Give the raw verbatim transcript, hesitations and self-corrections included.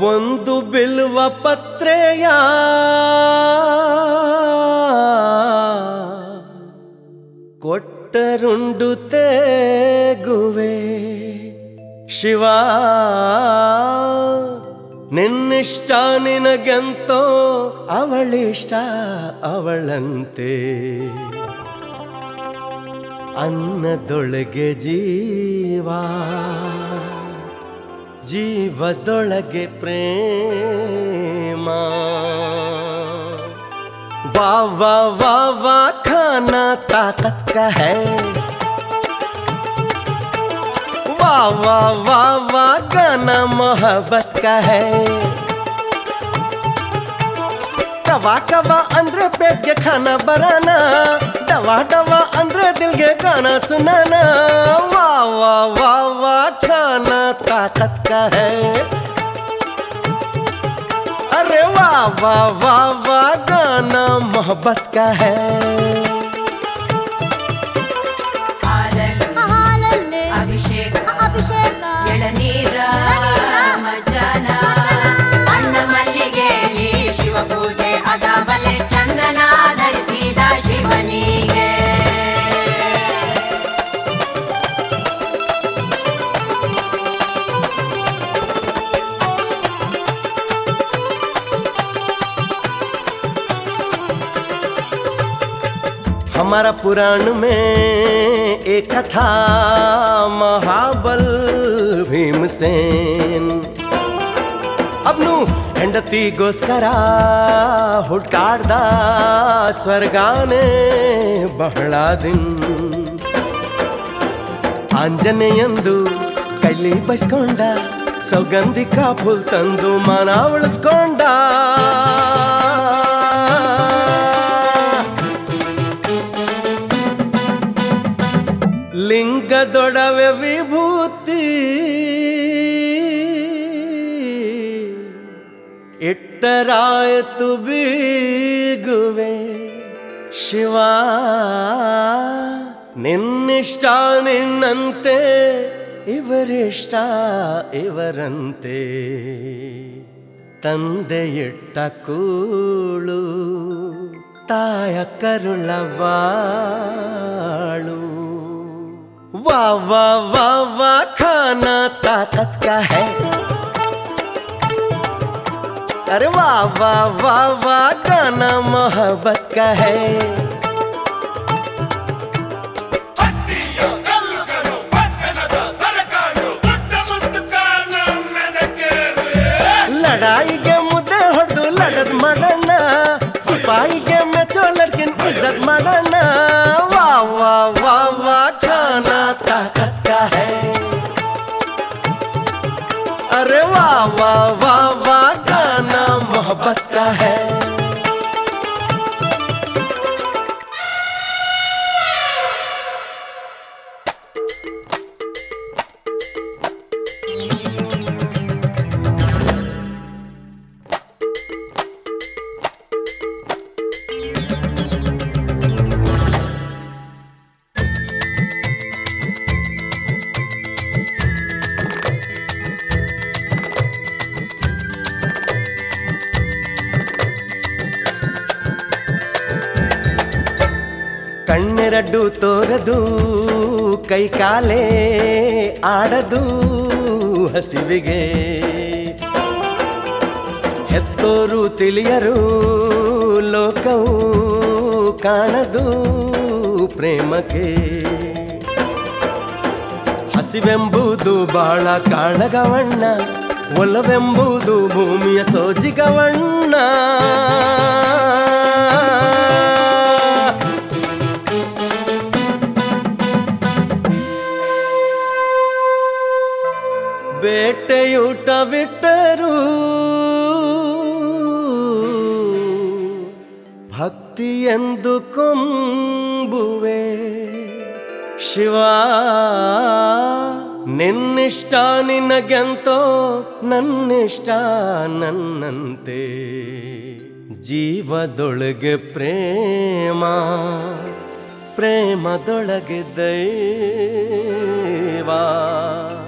ಒಂದು ಬಿಲ್ವ ಪತ್ರೆಯ ಕೊಟ್ಟರುಂಡು ತೇಗುವೆ ಶಿವ ನಿನ್ನಿಷ್ಟ ನಿನಗೆಂತೋ ಅವಳಿಷ್ಟ ಅವಳಂತೆ ಅನ್ನದೊಳಗೆ ಜೀವ ಜೀವದೊಳಗೆ ಪ್ರೇಮ ವಾ ವಾ ವಾ ವಾ खाना ताकत का है वाह वाह वाह वाह गाना मोहब्बत का है कवा कवा अंद्रे पेट के खाना बनाना दवा दवा अंद्रे दिल के गाना सुनाना वाह वाह वाह वाह खाना ताकत का है अरे वाह वाह वाह वाह गाना मोहब्बत का है ಅಭಿಷೇಕ ಅಭಿಷೇಕ ಎಳನೀರ ಮಜ್ಜನ ಸಣ್ಣ ಮಲ್ಲಿಗೆಯಲ್ಲಿ ಶಿವ ಪೂಜೆ ಅದಾವಲೆ ಚಂದನ ಧರಿಸಿದ ಶಿವನಿಗೆ हमारा पुराण में एक कथा महाबल भीमसेन अबनु ಹೆಂಡತಿಗೋಸ್ಕರ ಹುಡ್ಕಾಡ್ದ ಸ್ವರ್ಗಾನೆ ಬಹಳ ದಿನ ಆಂಜನೇಯಂದು ಕೈಲಿ ಬೈಸ್ಕೊಂಡ ಸೌಗಂಧಿಕ ಫುಲ್ ತಂದು ಮನ ಉಳಿಸ್ಕೊಂಡ ಲಿಂಗದೊಡವೆ ವಿಭೂತಿ ಇಟ್ಟರಾಯತು ಬೀಗುವೆ ಶಿವ ನಿನ್ನಿಷ್ಟ ನಿನ್ನಂತೆ ಇವರಿಷ್ಟ ಇವರಂತೆ ತಂದೆಯಿಟ್ಟ ಕೂಳು ತಾಯ ಕರುಳ ಬಾಳು वाह वाह वाह वाह खाना ताकत का है अरे वाह वाह वाह वाह गाना मोहब्बत का है लड़ाईಗೆ ಮುದ್ದೆ ಹೊಡೆದು ಲಡದ್ ಮಾಡೋಣ ಸಿಪಾಯಿಗೆ ಮೆಚ್ಚೋ ಲಡ್ಕಿನ್ ಇಜ್ಜತ್ ಮಾಡೋಣ वाह वाह वाह वाह खाना ताकत का है अरे वाह वाह वाह वाह गाना मोहब्बत का है ಕಣ್ಣೆರಡು ತೋರದು ಕೈ ಕಾಲೇ ಆಡದು ಹಸಿವಿಗೆ ಹೆತ್ತೋರು ತಿಳಿಯರು ಲೋಕವು ಕಾಣದು ಪ್ರೇಮಕ್ಕೆ ಹಸಿವೆಂಬುದು ಬಾಳ ಕಾಳಗವಣ್ಣ ಒಲವೆಂಬುದು ಭೂಮಿಯ ಸೋಜಿಗವಣ್ಣ ಬೇಟೆಯೂಟ ಬಿಟ್ಟರು ಭಕ್ತಿ ಎಂದು ಕೊಂಬುವೆ ಶಿವ ನಿನ್ನಿಷ್ಟ ನಿನಗೆಂತೋ ನನ್ನಿಷ್ಟ ನನ್ನಂತೆ ಜೀವದೊಳಗೆ ಪ್ರೇಮ ಪ್ರೇಮದೊಳಗೆ ದೈವ